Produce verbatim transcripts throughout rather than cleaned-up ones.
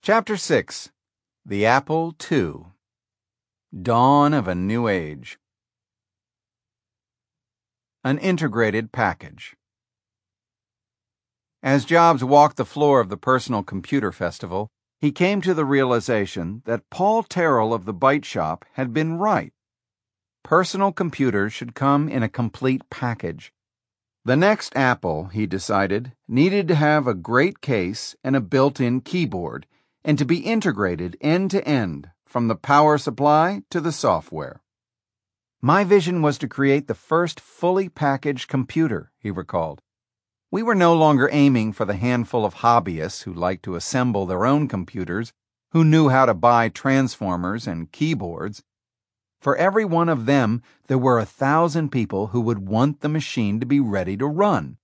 Chapter six. The Apple two. Dawn of a New Age. An integrated package. As Jobs walked the floor of the Personal Computer Festival, he came to the realization that Paul Terrell of the Byte Shop had been right. Personal computers should come in a complete package. The next Apple, he decided, needed to have a great case and a built-in keyboard, and to be integrated end-to-end, from the power supply to the software. My vision was to create the first fully packaged computer, he recalled. We were no longer aiming for the handful of hobbyists who liked to assemble their own computers, who knew how to buy transformers and keyboards. For every one of them, there were a thousand people who would want the machine to be ready to run.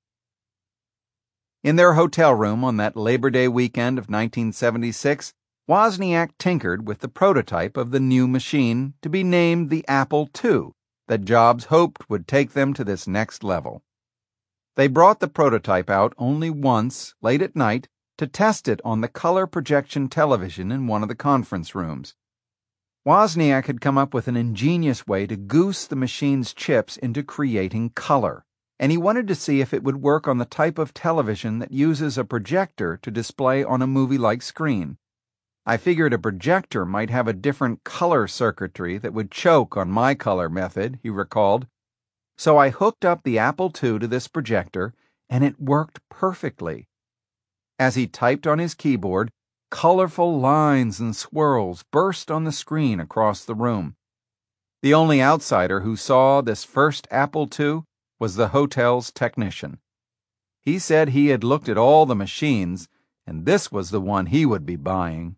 In their hotel room on that Labor Day weekend of nineteen seventy-six, Wozniak tinkered with the prototype of the new machine to be named the Apple two that Jobs hoped would take them to this next level. They brought the prototype out only once, late at night, to test it on the color projection television in one of the conference rooms. Wozniak had come up with an ingenious way to goose the machine's chips into creating color, and he wanted to see if it would work on the type of television that uses a projector to display on a movie-like screen. I figured a projector might have a different color circuitry that would choke on my color method, he recalled. So I hooked up the Apple two to this projector, and it worked perfectly. As he typed on his keyboard, colorful lines and swirls burst on the screen across the room. The only outsider who saw this first Apple two was the hotel's technician. He said he had looked at all the machines, and this was the one he would be buying.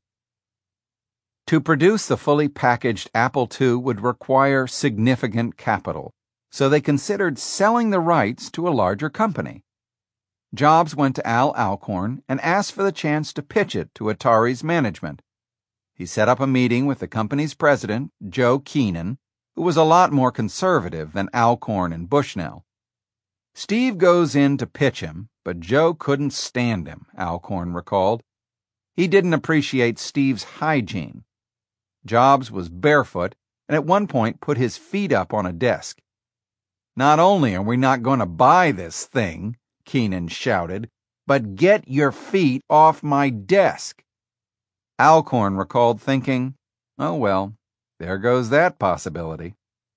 To produce the fully packaged Apple two would require significant capital, so they considered selling the rights to a larger company. Jobs went to Al Alcorn and asked for the chance to pitch it to Atari's management. He set up a meeting with the company's president, Joe Keenan, who was a lot more conservative than Alcorn and Bushnell. Steve goes in to pitch him, but Joe couldn't stand him, Alcorn recalled. He didn't appreciate Steve's hygiene. Jobs was barefoot and at one point put his feet up on a desk. "Not only are we not going to buy this thing," Keenan shouted, "but get your feet off my desk." Alcorn recalled thinking, oh well, there goes that possibility.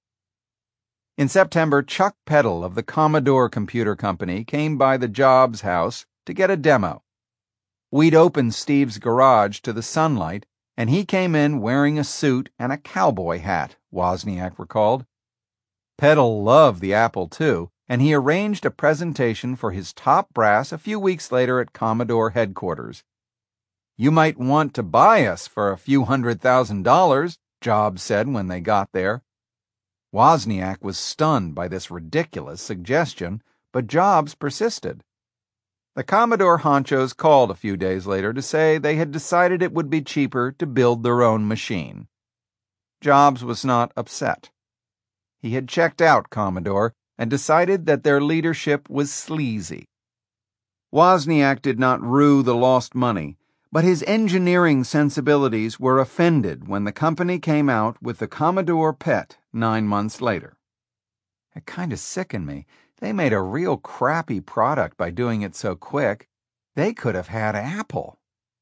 In September, Chuck Peddle of the Commodore Computer Company came by the Jobs house to get a demo. We'd opened Steve's garage to the sunlight, and he came in wearing a suit and a cowboy hat, Wozniak recalled. Peddle loved the Apple two, and he arranged a presentation for his top brass a few weeks later at Commodore headquarters. "You might want to buy us for a few hundred thousand dollars," Jobs said when they got there. Wozniak was stunned by this ridiculous suggestion, but Jobs persisted. The Commodore honchos called a few days later to say they had decided it would be cheaper to build their own machine. Jobs was not upset. He had checked out Commodore and decided that their leadership was sleazy. Wozniak did not rue the lost money, but his engineering sensibilities were offended when the company came out with the Commodore P E T nine months later. It kind of sickened me. They made a real crappy product by doing it so quick. They could have had Apple.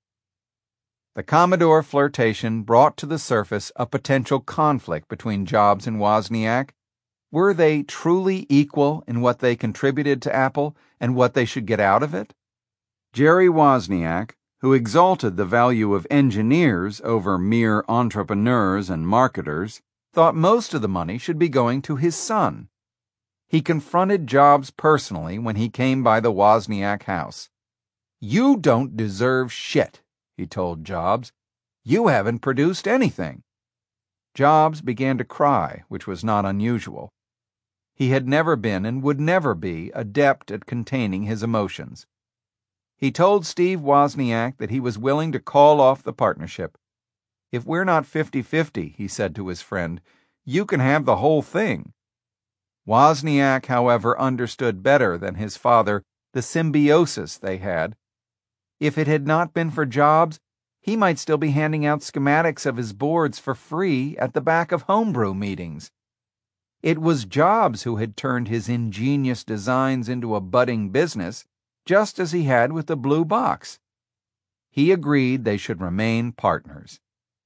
The Commodore flirtation brought to the surface a potential conflict between Jobs and Wozniak. Were they truly equal in what they contributed to Apple and what they should get out of it? Jerry Wozniak, who exalted the value of engineers over mere entrepreneurs and marketers, thought most of the money should be going to his son. He confronted Jobs personally when he came by the Wozniak house. "You don't deserve shit," he told Jobs. "You haven't produced anything." Jobs began to cry, which was not unusual. He had never been and would never be adept at containing his emotions. He told Steve Wozniak that he was willing to call off the partnership. "If we're not fifty-fifty," he said to his friend, "you can have the whole thing." Wozniak, however, understood better than his father the symbiosis they had. If it had not been for Jobs, he might still be handing out schematics of his boards for free at the back of homebrew meetings. It was Jobs who had turned his ingenious designs into a budding business, just as he had with the blue box. He agreed they should remain partners.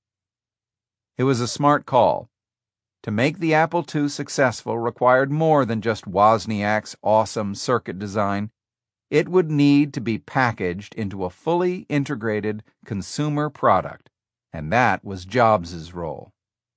It was a smart call. To make the Apple two successful required more than just Wozniak's awesome circuit design. It would need to be packaged into a fully integrated consumer product, and that was Jobs' role.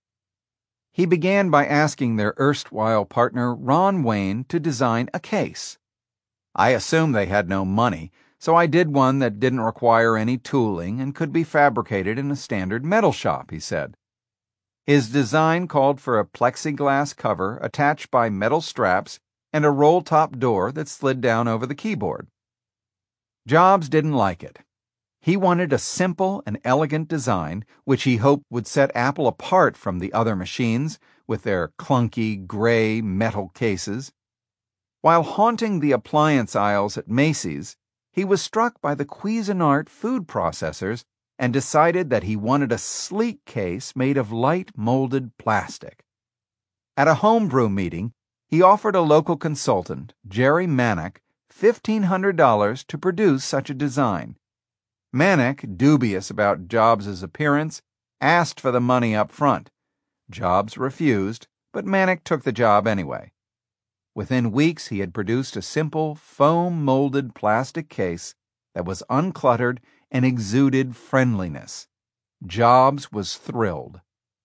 He began by asking their erstwhile partner Ron Wayne to design a case. I assumed they had no money, so I did one that didn't require any tooling and could be fabricated in a standard metal shop, he said. His design called for a plexiglass cover attached by metal straps and a roll-top door that slid down over the keyboard. Jobs didn't like it. He wanted a simple and elegant design, which he hoped would set Apple apart from the other machines with their clunky, gray metal cases. While haunting the appliance aisles at Macy's, he was struck by the Cuisinart food processors and decided that he wanted a sleek case made of light molded plastic. At a homebrew meeting, he offered a local consultant, Jerry Manick, fifteen hundred dollars to produce such a design. Manick, dubious about Jobs' appearance, asked for the money up front. Jobs refused, but Manick took the job anyway. Within weeks, he had produced a simple, foam-molded plastic case that was uncluttered and exuded friendliness. Jobs was thrilled.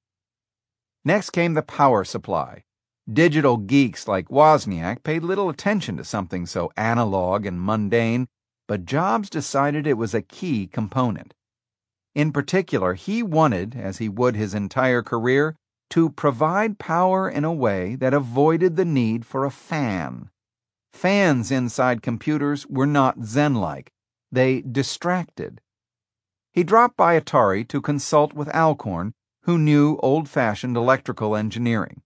Next came the power supply. Digital geeks like Wozniak paid little attention to something so analog and mundane, but Jobs decided it was a key component. In particular, he wanted, as he would his entire career, to provide power in a way that avoided the need for a fan. Fans inside computers were not Zen-like. They distracted. He dropped by Atari to consult with Alcorn, who knew old-fashioned electrical engineering.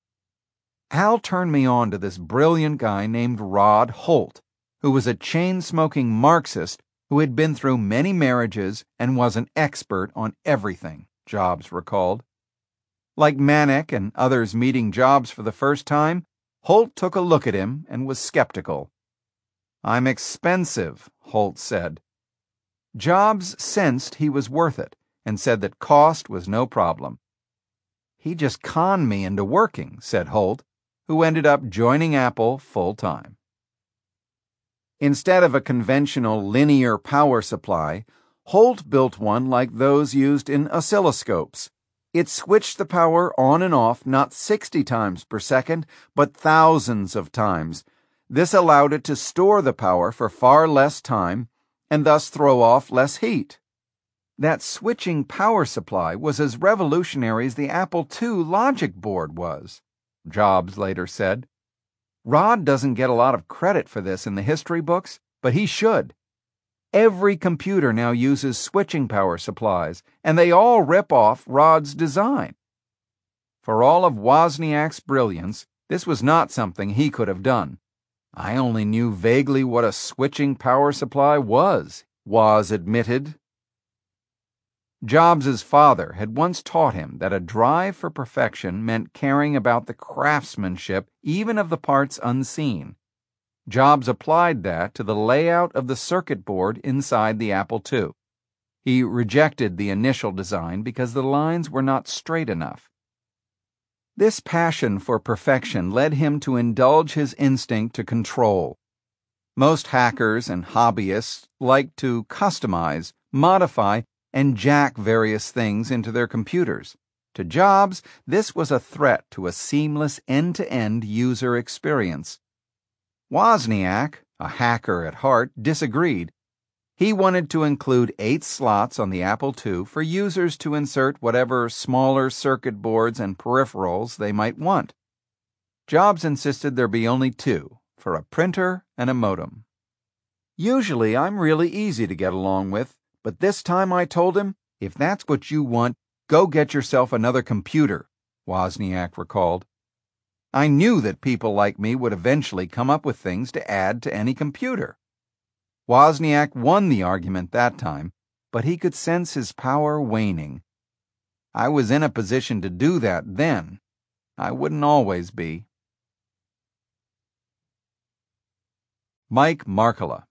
Al turned me on to this brilliant guy named Rod Holt, who was a chain-smoking Marxist who had been through many marriages and was an expert on everything, Jobs recalled. Like Manick and others meeting Jobs for the first time, Holt took a look at him and was skeptical. "I'm expensive," Holt said. Jobs sensed he was worth it and said that cost was no problem. "He just conned me into working," said Holt, who ended up joining Apple full-time. Instead of a conventional linear power supply, Holt built one like those used in oscilloscopes. It switched the power on and off not sixty times per second, but thousands of times. This allowed it to store the power for far less time and thus throw off less heat. That switching power supply was as revolutionary as the Apple two logic board was, Jobs later said. Rod doesn't get a lot of credit for this in the history books, but he should. Every computer now uses switching power supplies, and they all rip off Rod's design. For all of Wozniak's brilliance, this was not something he could have done. "I only knew vaguely what a switching power supply was," Woz admitted. Jobs' father had once taught him that a drive for perfection meant caring about the craftsmanship even of the parts unseen. Jobs applied that to the layout of the circuit board inside the Apple two. He rejected the initial design because the lines were not straight enough. This passion for perfection led him to indulge his instinct to control. Most hackers and hobbyists like to customize, modify, and jack various things into their computers. To Jobs, this was a threat to a seamless end-to-end user experience. Wozniak, a hacker at heart, disagreed. He wanted to include eight slots on the Apple two for users to insert whatever smaller circuit boards and peripherals they might want. Jobs insisted there be only two, for a printer and a modem. "Usually I'm really easy to get along with, but this time I told him, if that's what you want, go get yourself another computer," Wozniak recalled. "I knew that people like me would eventually come up with things to add to any computer." Wozniak won the argument that time, but he could sense his power waning. I was in a position to do that then. I wouldn't always be. Mike Markkula.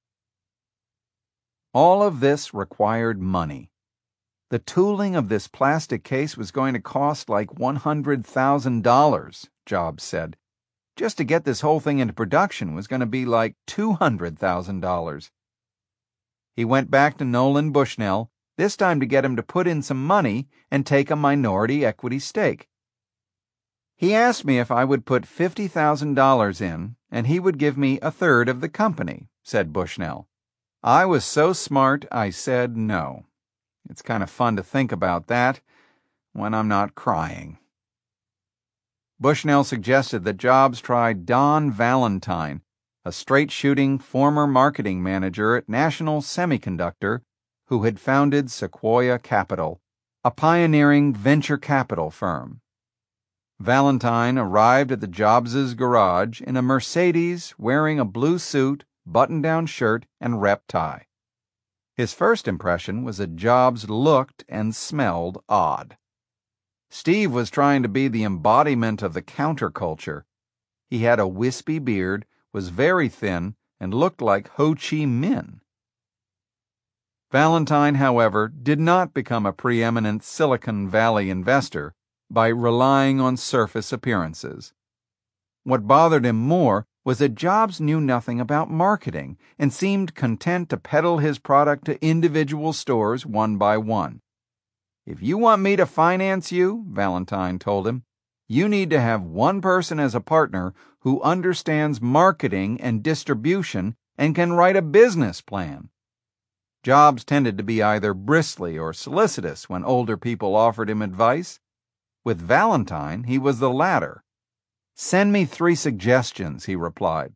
All of this required money. The tooling of this plastic case was going to cost like one hundred thousand dollars, Jobs said. Just to get this whole thing into production was going to be like two hundred thousand dollars. He went back to Nolan Bushnell, this time to get him to put in some money and take a minority equity stake. He asked me if I would put fifty thousand dollars in, and he would give me a third of the company, said Bushnell. I was so smart I said no. It's kind of fun to think about that when I'm not crying. Bushnell suggested that Jobs try Don Valentine, a straight-shooting former marketing manager at National Semiconductor who had founded Sequoia Capital, a pioneering venture capital firm. Valentine arrived at the Jobs' garage in a Mercedes wearing a blue suit, button-down shirt, and rep tie. His first impression was that Jobs looked and smelled odd. Steve was trying to be the embodiment of the counterculture. He had a wispy beard, was very thin, and looked like Ho Chi Minh. Valentine, however, did not become a preeminent Silicon Valley investor by relying on surface appearances. What bothered him more was that Jobs knew nothing about marketing and seemed content to peddle his product to individual stores one by one. If you want me to finance you, Valentine told him, you need to have one person as a partner who understands marketing and distribution and can write a business plan. Jobs tended to be either bristly or solicitous when older people offered him advice. With Valentine, he was the latter. Send me three suggestions, he replied.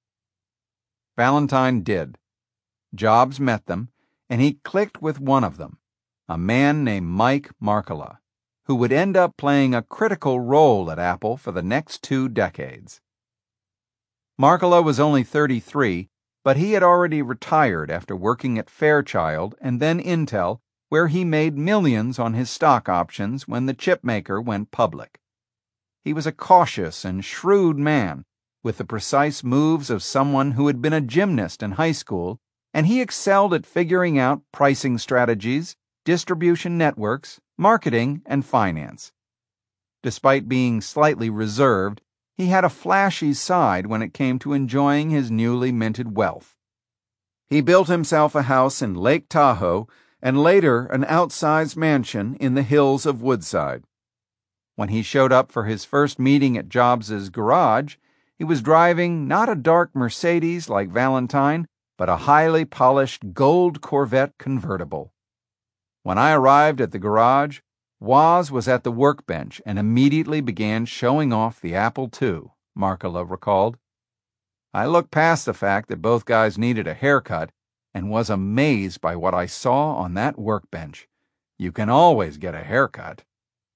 Valentine did. Jobs met them, and he clicked with one of them, a man named Mike Markkula, who would end up playing a critical role at Apple for the next two decades. Markkula was only thirty-three, but he had already retired after working at Fairchild and then Intel, where he made millions on his stock options when the chipmaker went public. He was a cautious and shrewd man, with the precise moves of someone who had been a gymnast in high school, and he excelled at figuring out pricing strategies, distribution networks, marketing, and finance. Despite being slightly reserved, he had a flashy side when it came to enjoying his newly minted wealth. He built himself a house in Lake Tahoe and later an outsized mansion in the hills of Woodside. When he showed up for his first meeting at Jobs' garage, he was driving not a dark Mercedes like Valentine, but a highly polished gold Corvette convertible. When I arrived at the garage, Woz was at the workbench and immediately began showing off the Apple two, Markkula recalled. I looked past the fact that both guys needed a haircut and was amazed by what I saw on that workbench. You can always get a haircut.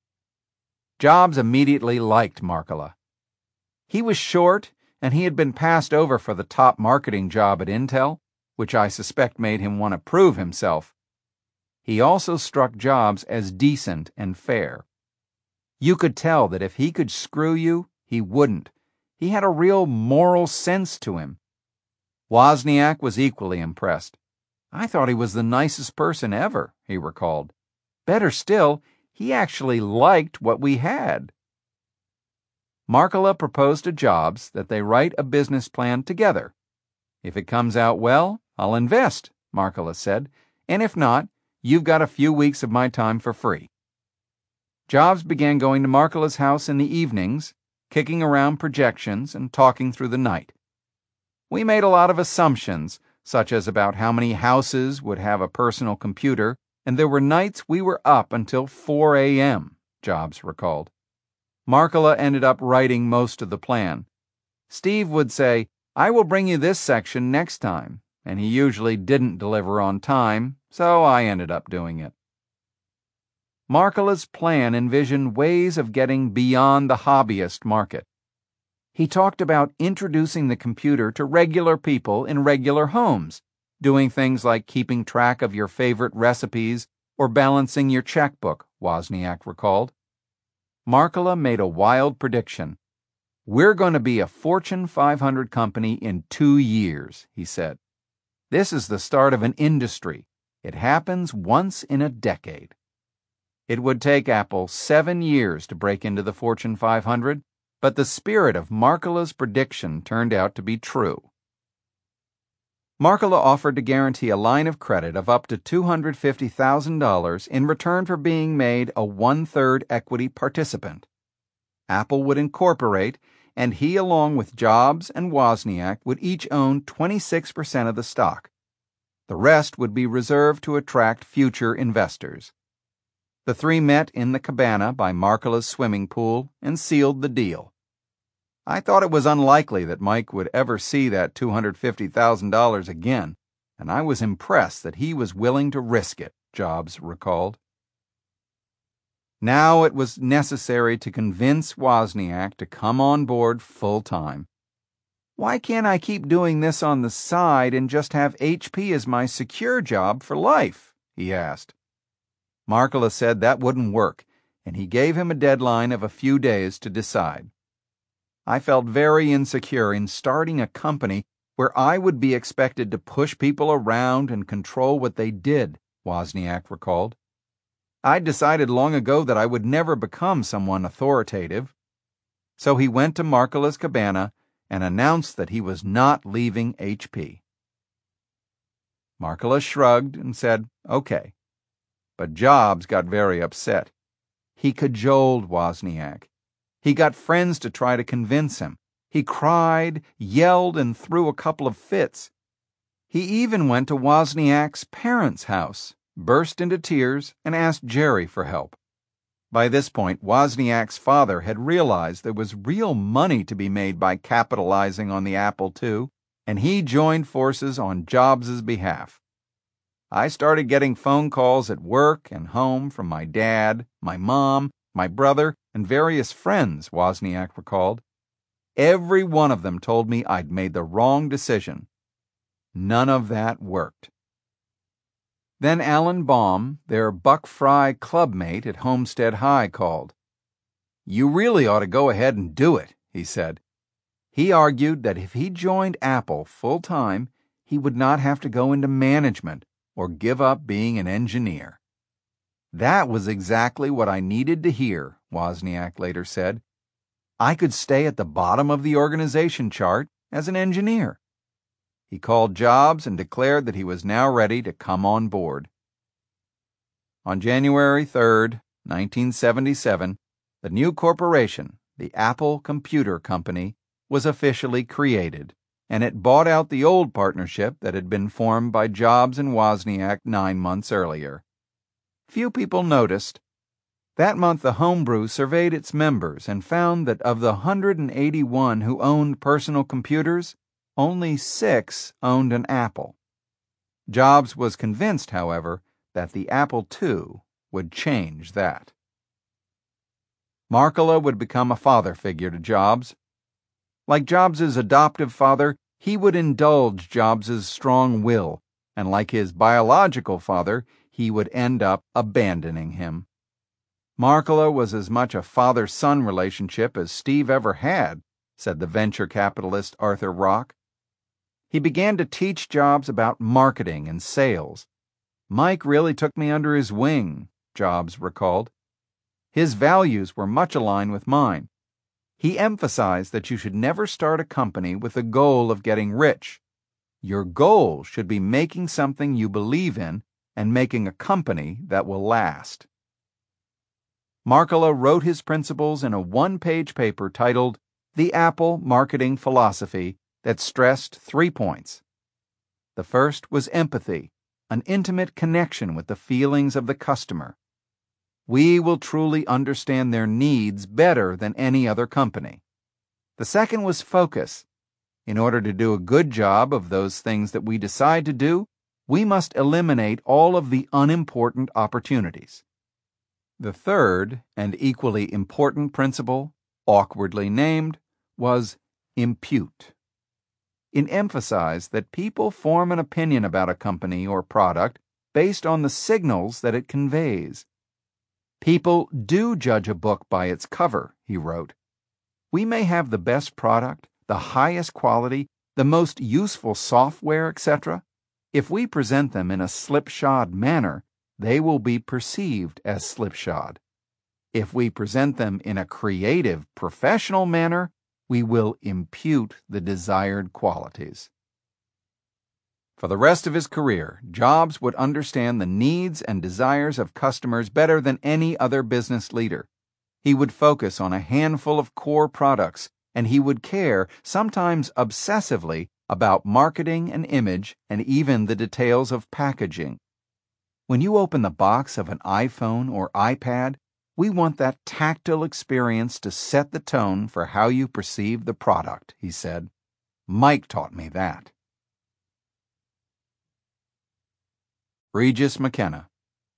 Jobs immediately liked Markkula. He was short, and he had been passed over for the top marketing job at Intel, which I suspect made him want to prove himself. He also struck Jobs as decent and fair. You could tell that if he could screw you, he wouldn't. He had a real moral sense to him. Wozniak was equally impressed. I thought he was the nicest person ever, he recalled. Better still, he actually liked what we had. Markkula proposed to Jobs that they write a business plan together. If it comes out well, I'll invest, Markkula said, and if not, you've got a few weeks of my time for free. Jobs began going to Markkula's house in the evenings, kicking around projections and talking through the night. We made a lot of assumptions, such as about how many houses would have a personal computer, and there were nights we were up until four a.m., Jobs recalled. Markkula ended up writing most of the plan. Steve would say, I will bring you this section next time, and he usually didn't deliver on time, so I ended up doing it. Markkula's plan envisioned ways of getting beyond the hobbyist market. He talked about introducing the computer to regular people in regular homes, doing things like keeping track of your favorite recipes or balancing your checkbook, Wozniak recalled. Markkula made a wild prediction. "We're going to be a Fortune five hundred company in two years, he said. "This is the start of an industry. It happens once in a decade." It would take Apple seven years to break into the Fortune five hundred, but the spirit of Markkula's prediction turned out to be true. Markkula offered to guarantee a line of credit of up to two hundred fifty thousand dollars in return for being made a one-third equity participant. Apple would incorporate, and he, along with Jobs and Wozniak, would each own twenty-six percent of the stock. The rest would be reserved to attract future investors. The three met in the cabana by Markkula's swimming pool and sealed the deal. "I thought it was unlikely that Mike would ever see that two hundred fifty thousand dollars again, and I was impressed that he was willing to risk it," Jobs recalled. Now it was necessary to convince Wozniak to come on board full-time. "Why can't I keep doing this on the side and just have H P as my secure job for life?" he asked. Markkula said that wouldn't work, and he gave him a deadline of a few days to decide. "I felt very insecure in starting a company where I would be expected to push people around and control what they did," Wozniak recalled. "I decided long ago that I would never become someone authoritative." So he went to Markkula's cabana and announced that he was not leaving H P. Markkula shrugged and said, "Okay." But Jobs got very upset. He cajoled Wozniak. He got friends to try to convince him. He cried, yelled, and threw a couple of fits. He even went to Wozniak's parents' house, burst into tears, and asked Jerry for help. By this point, Wozniak's father had realized there was real money to be made by capitalizing on the Apple two, and he joined forces on Jobs' behalf. "I started getting phone calls at work and home from my dad, my mom, my brother, and various friends," Wozniak recalled. "Every one of them told me I'd made the wrong decision. None of that worked." Then Alan Baum, their Buck Fry clubmate at Homestead High, called. "You really ought to go ahead and do it," he said. He argued that if he joined Apple full-time, he would not have to go into management or give up being an engineer. "That was exactly what I needed to hear," Wozniak later said. "I could stay at the bottom of the organization chart as an engineer." He called Jobs and declared that he was now ready to come on board. On January third, nineteen seventy-seven, the new corporation, the Apple Computer Company, was officially created, and it bought out the old partnership that had been formed by Jobs and Wozniak nine months earlier. Few people noticed. That month the Homebrew surveyed its members and found that of the one hundred eighty-one who owned personal computers, only six owned an Apple. Jobs was convinced, however, that the Apple two would change that. Markkula would become a father figure to Jobs. Like Jobs' adoptive father, he would indulge Jobs' strong will, and like his biological father, he would end up abandoning him. Markkula was as much a father-son relationship as Steve ever had, said the venture capitalist Arthur Rock. He began to teach Jobs about marketing and sales. "Mike really took me under his wing," Jobs recalled. "His values were much aligned with mine. He emphasized that you should never start a company with the goal of getting rich. Your goal should be making something you believe in and making a company that will last." Markkula wrote his principles in a one-page paper titled The Apple Marketing Philosophy that stressed three points. The first was empathy, an intimate connection with the feelings of the customer. We will truly understand their needs better than any other company. The second was focus. In order to do a good job of those things that we decide to do, we must eliminate all of the unimportant opportunities. The third, and equally important principle, awkwardly named, was impute. It emphasized that people form an opinion about a company or product based on the signals that it conveys. People do judge a book by its cover, he wrote. We may have the best product, the highest quality, the most useful software, et cetera. If we present them in a slipshod manner, they will be perceived as slipshod. If we present them in a creative, professional manner, we will impute the desired qualities. For the rest of his career, Jobs would understand the needs and desires of customers better than any other business leader. He would focus on a handful of core products, and he would care, sometimes obsessively, about marketing and image and even the details of packaging. When you open the box of an iPhone or iPad, we want that tactile experience to set the tone for how you perceive the product, he said. Mike taught me that. Regis McKenna.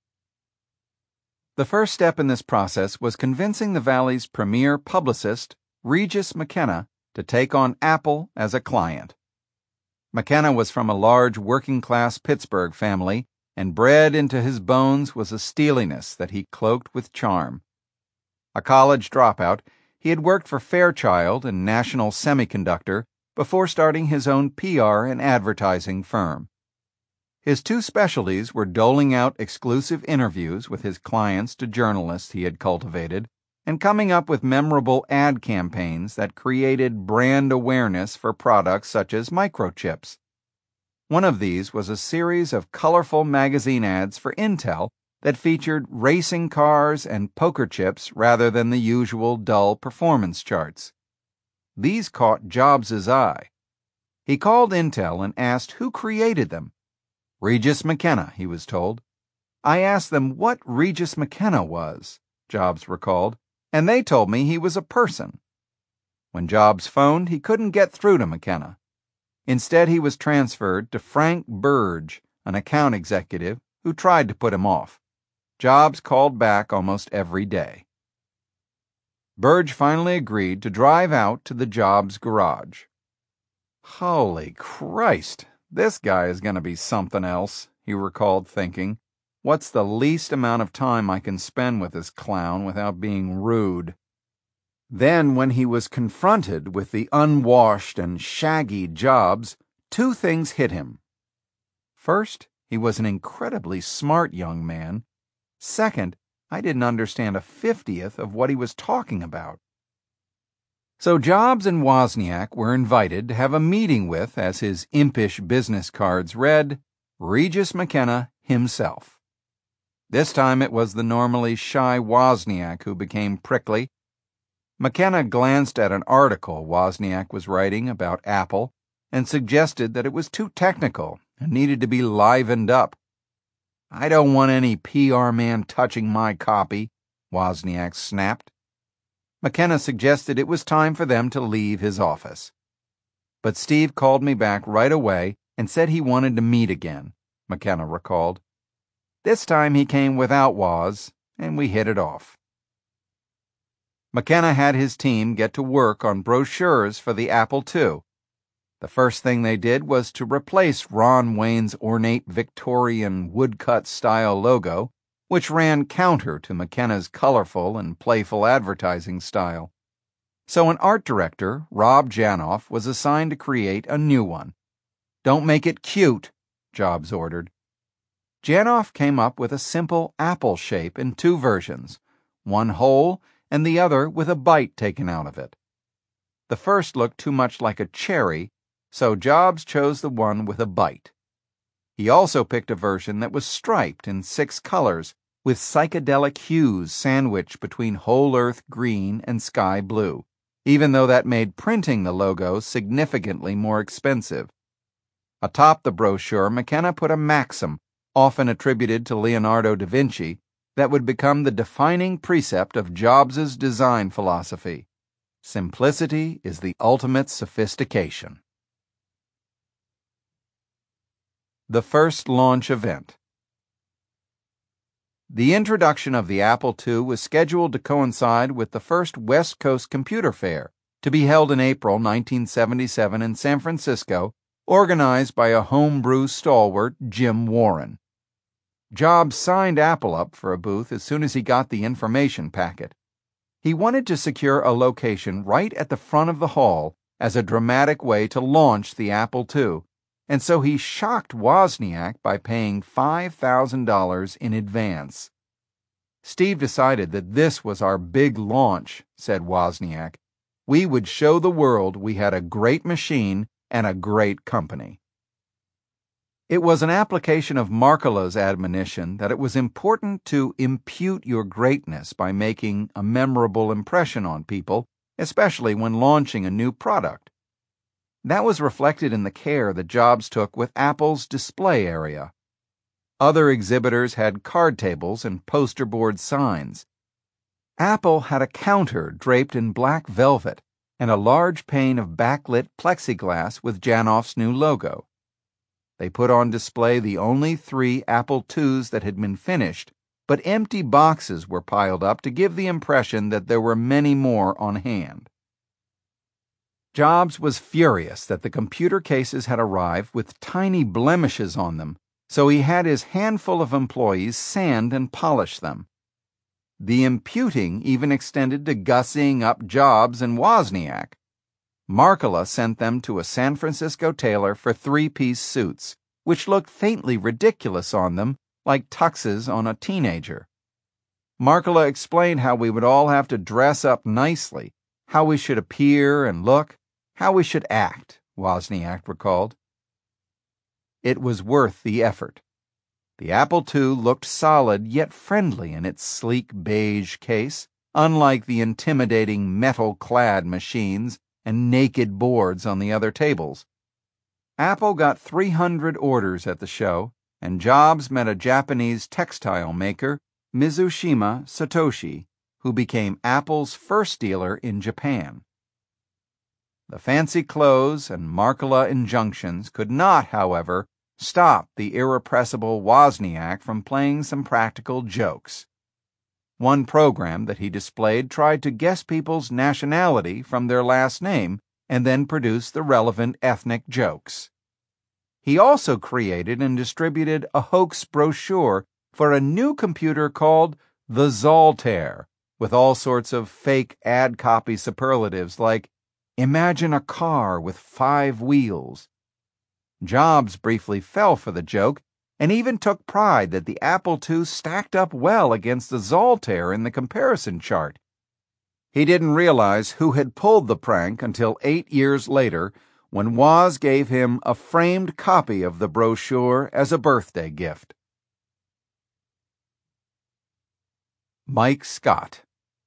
The first step in this process was convincing the Valley's premier publicist, Regis McKenna, to take on Apple as a client. McKenna was from a large working-class Pittsburgh family, and bred into his bones was a steeliness that he cloaked with charm. A college dropout, he had worked for Fairchild and National Semiconductor before starting his own P R and advertising firm. His two specialties were doling out exclusive interviews with his clients to journalists he had cultivated and coming up with memorable ad campaigns that created brand awareness for products such as microchips. One of these was a series of colorful magazine ads for Intel that featured racing cars and poker chips rather than the usual dull performance charts. These caught Jobs' eye. He called Intel and asked who created them. Regis McKenna, he was told. I asked them what Regis McKenna was, Jobs recalled, and they told me he was a person. When Jobs phoned, he couldn't get through to McKenna. Instead, he was transferred to Frank Burge, an account executive, who tried to put him off. Jobs called back almost every day. Burge finally agreed to drive out to the Jobs garage. Holy Christ, this guy is going to be something else, he recalled thinking. What's the least amount of time I can spend with this clown without being rude? Then, when he was confronted with the unwashed and shaggy Jobs, two things hit him. First, he was an incredibly smart young man. Second, I didn't understand a fiftieth of what he was talking about. So Jobs and Wozniak were invited to have a meeting with, as his impish business cards read, Regis McKenna himself. This time it was the normally shy Wozniak who became prickly. McKenna glanced at an article Wozniak was writing about Apple and suggested that it was too technical and needed to be livened up. I don't want any P R man touching my copy, Wozniak snapped. McKenna suggested it was time for them to leave his office. But Steve called me back right away and said he wanted to meet again, McKenna recalled. This time he came without Woz, and we hit it off. McKenna had his team get to work on brochures for the Apple two. The first thing they did was to replace Ron Wayne's ornate Victorian woodcut-style logo, which ran counter to McKenna's colorful and playful advertising style. So an art director, Rob Janoff, was assigned to create a new one. Don't make it cute, Jobs ordered. Janoff came up with a simple apple shape in two versions, one whole and the other with a bite taken out of it. The first looked too much like a cherry, so Jobs chose the one with a bite. He also picked a version that was striped in six colors, with psychedelic hues sandwiched between whole earth green and sky blue, even though that made printing the logo significantly more expensive. Atop the brochure, McKenna put a maxim, often attributed to Leonardo da Vinci, that would become the defining precept of Jobs' design philosophy. Simplicity is the ultimate sophistication. The first launch event. The introduction of the Apple two was scheduled to coincide with the first West Coast Computer Fair, to be held in April nineteen seventy-seven in San Francisco, organized by a homebrew stalwart, Jim Warren. Jobs signed Apple up for a booth as soon as he got the information packet. He wanted to secure a location right at the front of the hall as a dramatic way to launch the Apple two, and so he shocked Wozniak by paying five thousand dollars in advance. "Steve decided that this was our big launch," said Wozniak. "We would show the world we had a great machine and a great company." It was an application of Markkula's admonition that it was important to impute your greatness by making a memorable impression on people, especially when launching a new product. That was reflected in the care that Jobs took with Apple's display area. Other exhibitors had card tables and poster board signs. Apple had a counter draped in black velvet and a large pane of backlit plexiglass with Janoff's new logo. They put on display the only three Apple twos that had been finished, but empty boxes were piled up to give the impression that there were many more on hand. Jobs was furious that the computer cases had arrived with tiny blemishes on them, so he had his handful of employees sand and polish them. The imputing even extended to gussying up Jobs and Wozniak. Markkula sent them to a San Francisco tailor for three-piece suits, which looked faintly ridiculous on them, like tuxes on a teenager. Markkula explained how we would all have to dress up nicely, how we should appear and look, how we should act, Wozniak recalled. It was worth the effort. The Apple two looked solid yet friendly in its sleek beige case, unlike the intimidating metal-clad machines and naked boards on the other tables. Apple got three hundred orders at the show, and Jobs met a Japanese textile maker, Mizushima Satoshi, who became Apple's first dealer in Japan. The fancy clothes and Markkula injunctions could not, however, stop the irrepressible Wozniak from playing some practical jokes. One program that he displayed tried to guess people's nationality from their last name and then produce the relevant ethnic jokes. He also created and distributed a hoax brochure for a new computer called the Zoltaire, with all sorts of fake ad copy superlatives like, "Imagine a car with five wheels." Jobs briefly fell for the joke and even took pride that the Apple two stacked up well against the Zoltaire in the comparison chart. He didn't realize who had pulled the prank until eight years later, when Woz gave him a framed copy of the brochure as a birthday gift. Mike Scott.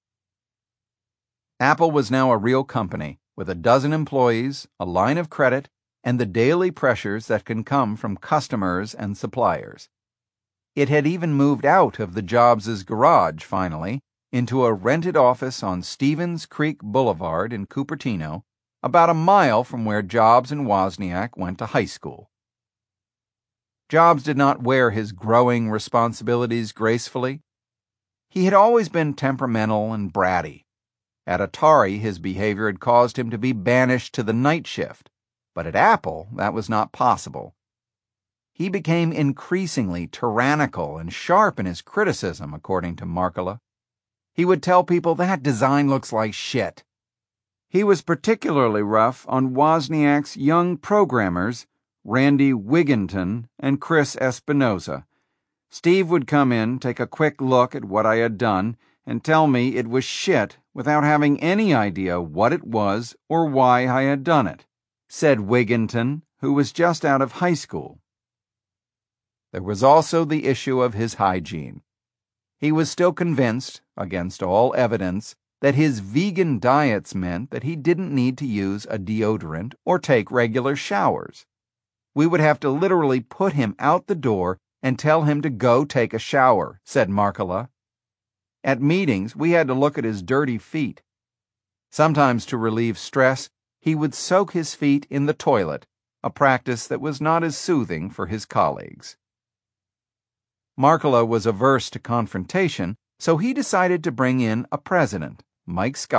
Apple was now a real company, with a dozen employees, a line of credit, and the daily pressures that can come from customers and suppliers. It had even moved out of the Jobs' garage, finally, into a rented office on Stevens Creek Boulevard in Cupertino, about a mile from where Jobs and Wozniak went to high school. Jobs did not wear his growing responsibilities gracefully. He had always been temperamental and bratty. At Atari, his behavior had caused him to be banished to the night shift, but at Apple, that was not possible. He became increasingly tyrannical and sharp in his criticism, according to Markkula. He would tell people that design looks like shit. He was particularly rough on Wozniak's young programmers, Randy Wigginton and Chris Espinosa. Steve would come in, take a quick look at what I had done, and tell me it was shit without having any idea what it was or why I had done it, said Wigginton, who was just out of high school. There was also the issue of his hygiene. He was still convinced, against all evidence, that his vegan diets meant that he didn't need to use a deodorant or take regular showers. We would have to literally put him out the door and tell him to go take a shower, said Markkula. At meetings, we had to look at his dirty feet. Sometimes, to relieve stress, he would soak his feet in the toilet, a practice that was not as soothing for his colleagues. Markkula was averse to confrontation, so he decided to bring in a president, Mike Scott,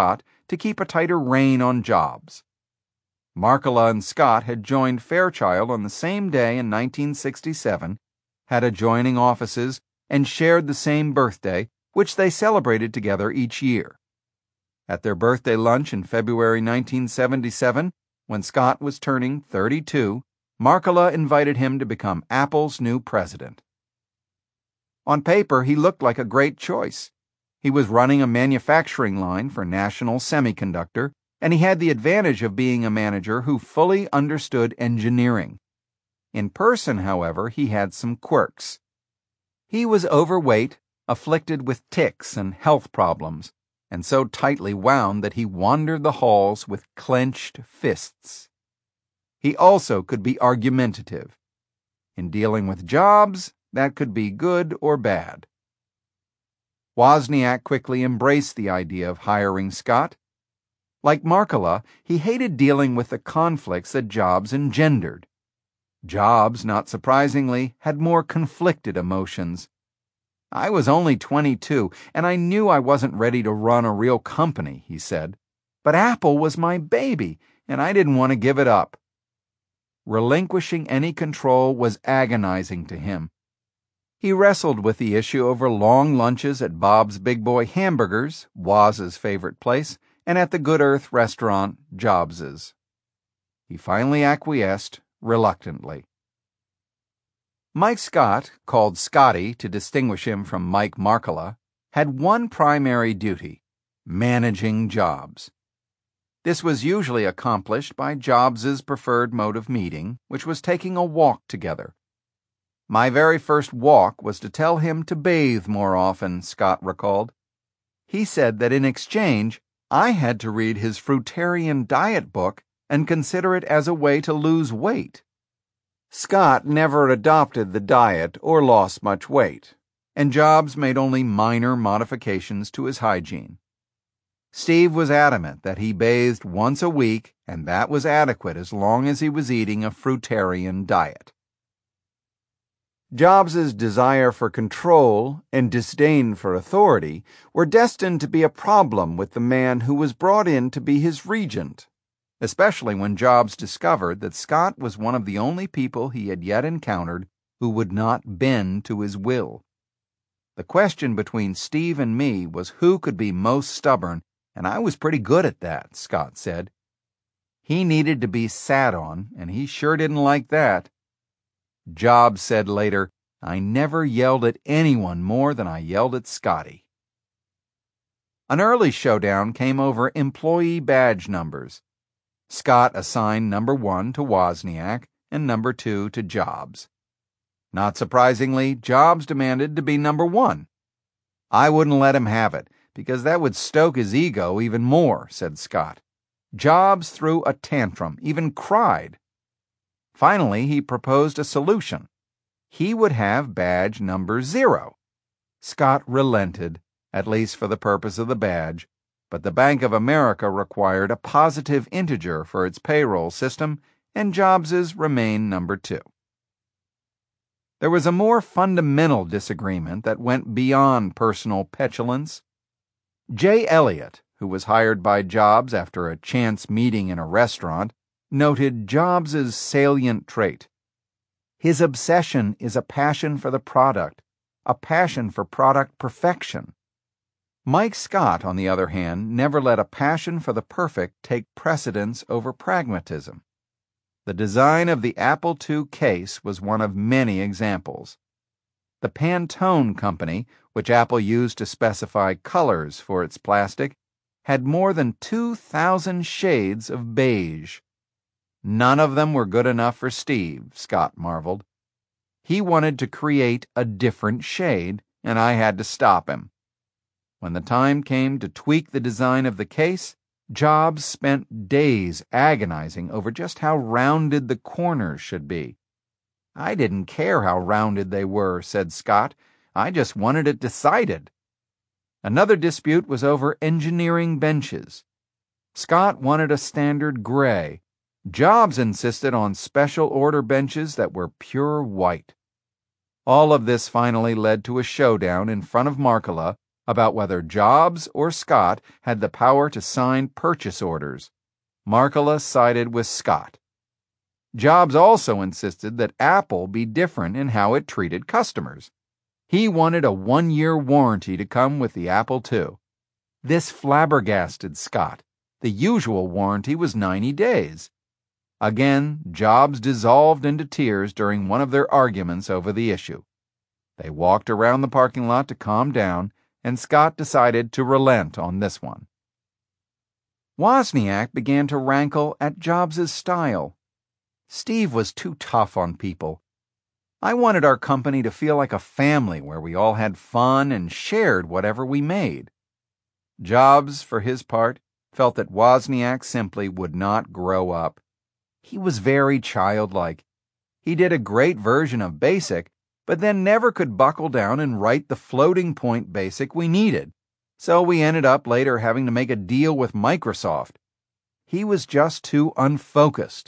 to keep a tighter rein on Jobs. Markkula and Scott had joined Fairchild on the same day in nineteen sixty-seven, had adjoining offices, and shared the same birthday, which they celebrated together each year. At their birthday lunch in February nineteen seventy-seven, when Scott was turning thirty-two, Markkula invited him to become Apple's new president. On paper, he looked like a great choice. He was running a manufacturing line for National Semiconductor, and he had the advantage of being a manager who fully understood engineering. In person, however, he had some quirks. He was overweight, afflicted with tics and health problems, and so tightly wound that he wandered the halls with clenched fists. He also could be argumentative. In dealing with Jobs, that could be good or bad. Wozniak quickly embraced the idea of hiring Scott. Like Markkula, he hated dealing with the conflicts that Jobs engendered. Jobs, not surprisingly, had more conflicted emotions. I was only twenty-two, and I knew I wasn't ready to run a real company, he said. But Apple was my baby, and I didn't want to give it up. Relinquishing any control was agonizing to him. He wrestled with the issue over long lunches at Bob's Big Boy Hamburgers, Woz's favorite place, and at the Good Earth restaurant, Jobs's. He finally acquiesced, reluctantly. Mike Scott, called Scotty to distinguish him from Mike Markkula, had one primary duty: managing Jobs. This was usually accomplished by Jobs's preferred mode of meeting, which was taking a walk together. My very first walk was to tell him to bathe more often, Scott recalled. He said that in exchange, I had to read his fruitarian diet book and consider it as a way to lose weight. Scott never adopted the diet or lost much weight, and Jobs made only minor modifications to his hygiene. Steve was adamant that he bathed once a week, and that was adequate as long as he was eating a fruitarian diet. Jobs's desire for control and disdain for authority were destined to be a problem with the man who was brought in to be his regent, especially when Jobs discovered that Scott was one of the only people he had yet encountered who would not bend to his will. The question between Steve and me was who could be most stubborn, and I was pretty good at that, Scott said. He needed to be sat on, and he sure didn't like that. Jobs said later, I never yelled at anyone more than I yelled at Scotty. An early showdown came over employee badge numbers. Scott assigned number one to Wozniak and number two to Jobs. Not surprisingly, Jobs demanded to be number one. I wouldn't let him have it, because that would stoke his ego even more, said Scott. Jobs threw a tantrum, even cried. Finally, he proposed a solution. He would have badge number zero. Scott relented, at least for the purpose of the badge, but the Bank of America required a positive integer for its payroll system, and Jobs's remained number two. There was a more fundamental disagreement that went beyond personal petulance. Jay Elliott, who was hired by Jobs after a chance meeting in a restaurant, noted Jobs's salient trait. His obsession is a passion for the product, a passion for product perfection. Mike Scott, on the other hand, never let a passion for the perfect take precedence over pragmatism. The design of the Apple two case was one of many examples. The Pantone company, which Apple used to specify colors for its plastic, had more than two thousand shades of beige. None of them were good enough for Steve, Scott marveled. He wanted to create a different shade, and I had to stop him. When the time came to tweak the design of the case, Jobs spent days agonizing over just how rounded the corners should be. I didn't care how rounded they were, said Scott. I just wanted it decided. Another dispute was over engineering benches. Scott wanted a standard gray. Jobs insisted on special order benches that were pure white. All of this finally led to a showdown in front of Markkula, about whether Jobs or Scott had the power to sign purchase orders. Markkula sided with Scott. Jobs also insisted that Apple be different in how it treated customers. He wanted a one-year warranty to come with the Apple two. This flabbergasted Scott. The usual warranty was ninety days. Again, Jobs dissolved into tears during one of their arguments over the issue. They walked around the parking lot to calm down, and Scott decided to relent on this one. Wozniak began to rankle at Jobs' style. Steve was too tough on people. I wanted our company to feel like a family where we all had fun and shared whatever we made. Jobs, for his part, felt that Wozniak simply would not grow up. He was very childlike. He did a great version of BASIC, but then never could buckle down and write the floating point BASIC we needed. So we ended up later having to make a deal with Microsoft. He was just too unfocused.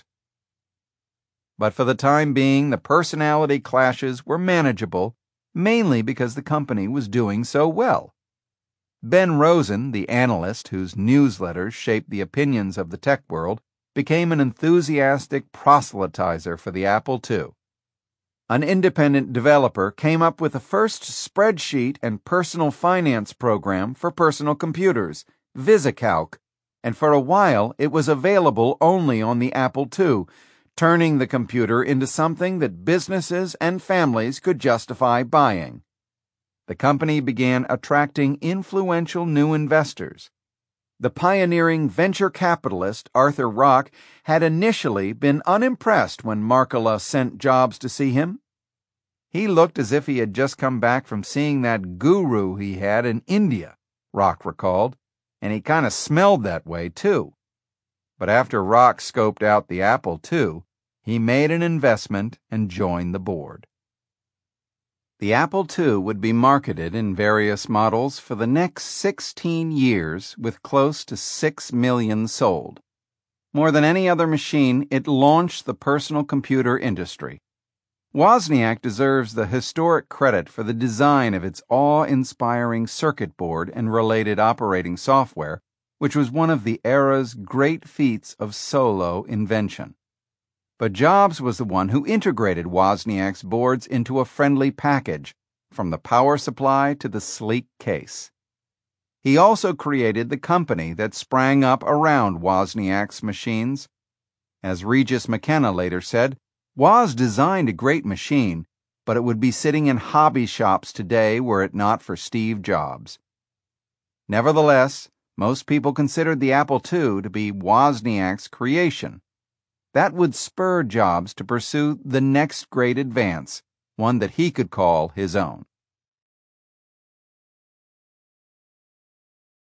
But for the time being, the personality clashes were manageable, mainly because the company was doing so well. Ben Rosen, the analyst whose newsletters shaped the opinions of the tech world, became an enthusiastic proselytizer for the Apple two. An independent developer came up with the first spreadsheet and personal finance program for personal computers, VisiCalc, and for a while it was available only on the Apple two, turning the computer into something that businesses and families could justify buying. The company began attracting influential new investors. The pioneering venture capitalist Arthur Rock had initially been unimpressed when Markkula sent Jobs to see him. He looked as if he had just come back from seeing that guru he had in India, Rock recalled, and he kind of smelled that way too. But after Rock scoped out the Apple two, he made an investment and joined the board. The Apple two would be marketed in various models for the next sixteen years with close to six million sold. More than any other machine, it launched the personal computer industry. Wozniak deserves the historic credit for the design of its awe-inspiring circuit board and related operating software, which was one of the era's great feats of solo invention. But Jobs was the one who integrated Wozniak's boards into a friendly package, from the power supply to the sleek case. He also created the company that sprang up around Wozniak's machines. As Regis McKenna later said, Woz designed a great machine, but it would be sitting in hobby shops today were it not for Steve Jobs. Nevertheless, most people considered the Apple two to be Wozniak's creation. That would spur Jobs to pursue the next great advance, one that he could call his own.